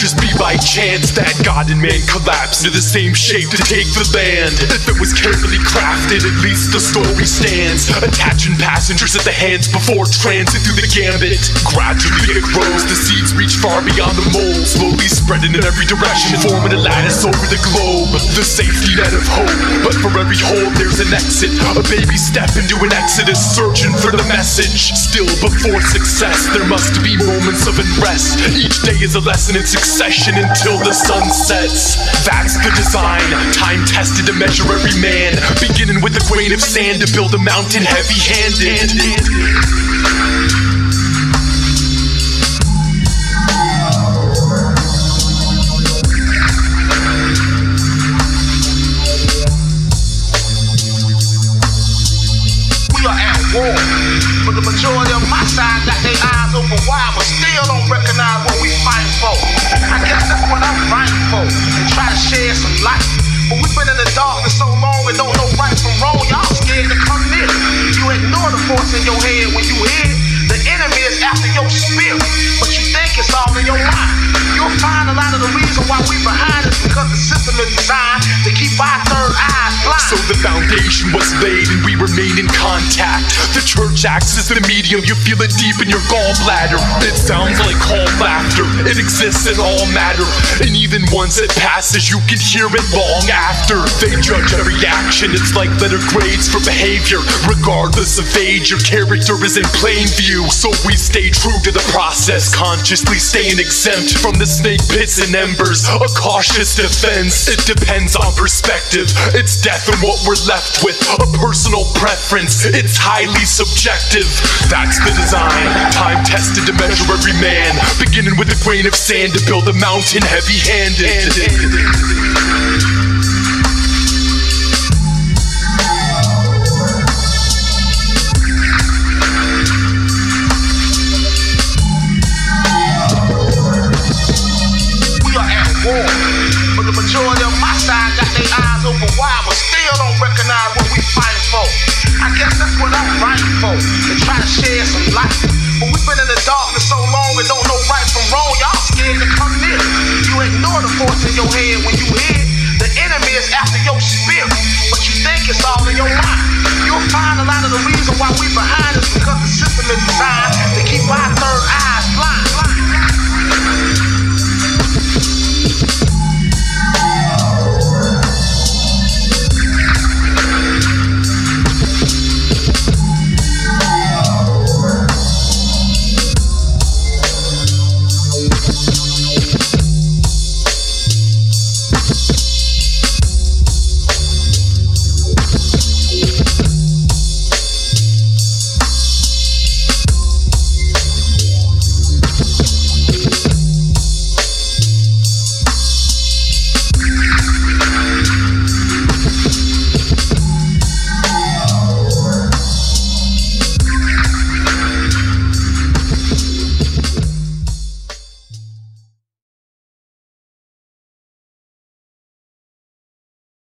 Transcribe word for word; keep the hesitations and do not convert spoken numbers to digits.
just be by chance that God and man collapsed into the same shape to take the land? If it was carefully crafted, at least the story stands. Attaching passengers at the hands before transit through the gambit. Gradually it grows, the seeds reach far beyond the mold, slowly spreading in every direction, forming a lattice over the globe. The safety net of hope, but for every hole there's an exit. A baby step into an exodus, searching for the message. Still before success, there must be moments of unrest. Each day is a lesson in succession until the sun sets. That's the design, time tested to measure every man. Beginning with a grain of sand to build a mountain heavy-handed. War. But the majority of my side got their eyes open wide, but still don't recognize what we fighting for. I guess that's what I'm fighting for, and try to share some light. But we've been in the darkness so long and don't know right from wrong. Y'all scared to come near. You ignore the force in your head when you hear the enemy is after your spirit, but you think it's all in your mind. You'll find a lot of the reason why we behind is because the system is designed to keep our third eyes blind. So the foundation was laid and we remain in contact. The church acts as the medium, you feel it deep in your gallbladder. It sounds like calm laughter, it exists in all matter. And even once it passes, you can hear it long after. They judge every action, it's like letter grades for behavior. Regardless of age, your character is in plain view. So we stay true to the process, consciously staying exempt from the snake pits and embers. A cautious defense, it depends on perspective. It's death and what we're left with, a personal preference. It's highly subjective. That's the design, time tested to measure every man. Beginning with a grain of sand to build a mountain heavy-handed. War. But the majority of my side got their eyes open wide, but still don't recognize what we fighting for. I guess that's what I'm fighting for, to try to share some light. But we've been in the darkness so long and don't know right from wrong. Y'all scared to come near. You ignore the force in your head when you hear the enemy is after your spirit,